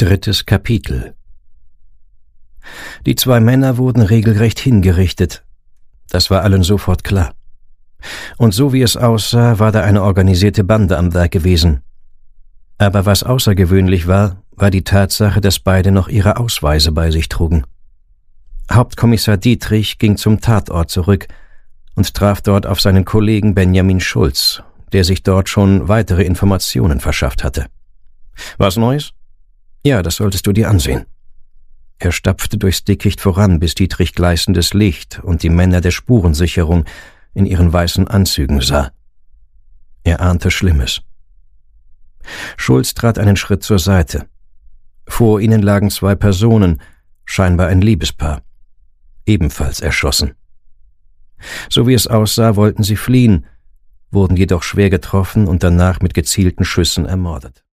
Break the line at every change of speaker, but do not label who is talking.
3. Kapitel. Die 2 Männer wurden regelrecht hingerichtet. Das war allen sofort klar. Und so wie es aussah, war da eine organisierte Bande am Werk gewesen. Aber was außergewöhnlich war, war die Tatsache, dass beide noch ihre Ausweise bei sich trugen. Hauptkommissar Dietrich ging zum Tatort zurück und traf dort auf seinen Kollegen Benjamin Schulz, der sich dort schon weitere Informationen verschafft hatte. »Was Neues?« »Ja, das solltest du dir ansehen.« Er stapfte durchs Dickicht voran, bis Dietrich gleißendes Licht und die Männer der Spurensicherung in ihren weißen Anzügen sah. Er ahnte Schlimmes. Schulz trat einen Schritt zur Seite. Vor ihnen lagen 2 Personen, scheinbar ein Liebespaar, ebenfalls erschossen. So wie es aussah, wollten sie fliehen, wurden jedoch schwer getroffen und danach mit gezielten Schüssen ermordet.